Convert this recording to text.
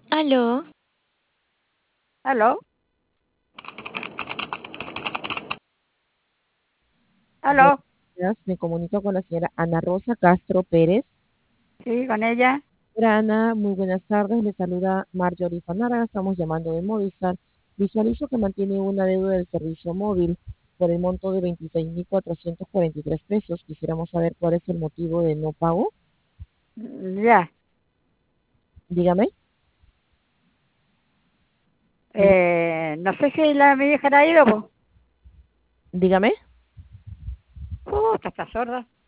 Aló, ¿Aló? Buenos ¿Aló? días, me comunico con la señora Ana Rosa Castro Pérez. Sí, con ella. Señora Ana, muy buenas tardes, le saluda Marjorie Fanara, estamos llamando de Movistar. Visualizo que mantiene una deuda del servicio móvil por el monto de 26.443 pesos. Quisiéramos saber cuál es el motivo de no pago. Ya. Dígame, diga- No sé si mi hija ha ido, pues. dígame. Está sorda.